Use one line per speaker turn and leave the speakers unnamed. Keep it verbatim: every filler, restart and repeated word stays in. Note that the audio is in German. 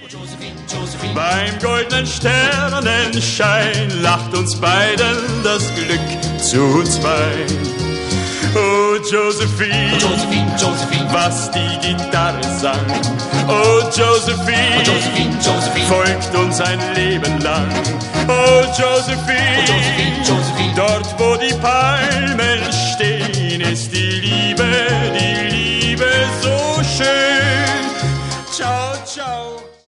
Beim goldenen Sternenschein lacht uns beiden das Glück zu zweit. Oh Josephine,
oh Josephine, Josephine,
was die Gitarre sang. Oh Josephine,
oh Josephine, Josephine,
folgt uns ein Leben lang. Oh Josephine,
oh Josephine, Josephine,
dort wo die Palmen